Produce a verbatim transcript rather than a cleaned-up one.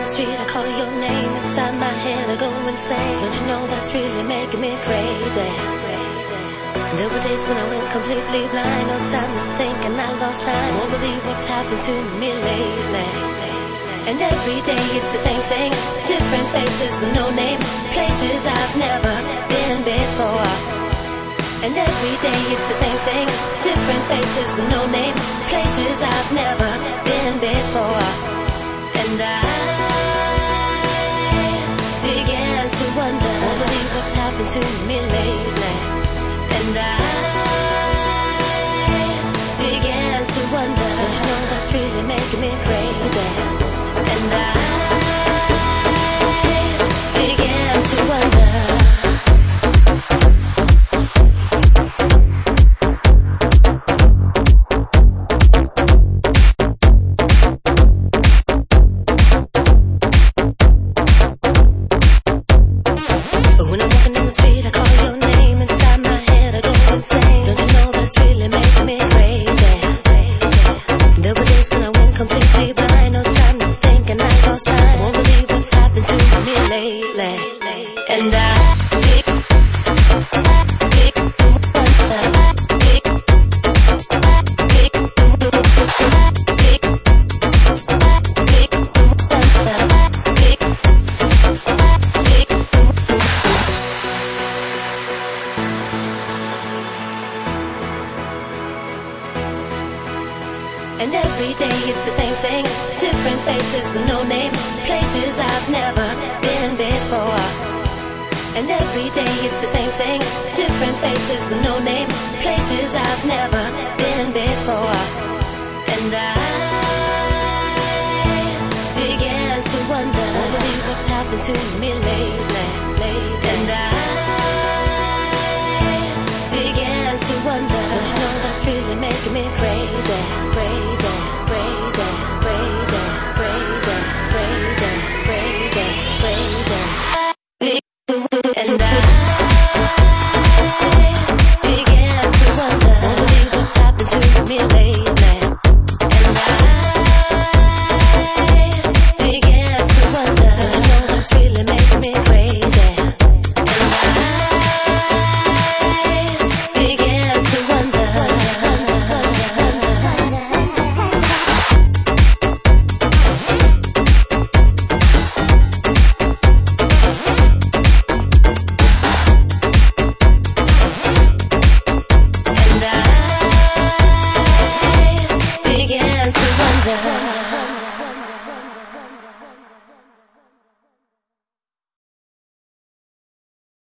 street, I call your name. Inside my head, I go insane. Don't you know that's really making me crazy? There were days when I went completely blind. No time to think and I lost time. Won't believe what's happened to me lately. And every day it's the same thing. Different faces with no name. Places I've never been before. And every day it's the same thing. Different faces with no name. Places I've never been before. And I began to wonder, won't believe what's happened to me lately. And I began to wonder, don't you know that's really making me crazy? And I began to wonder. And every day it's the same thing. Different faces with no name. Places I've never been before. And every day it's the same thing. Different faces with no name. Places I've never been before. And I began to wonder, won't believe what's happened to me lately. And I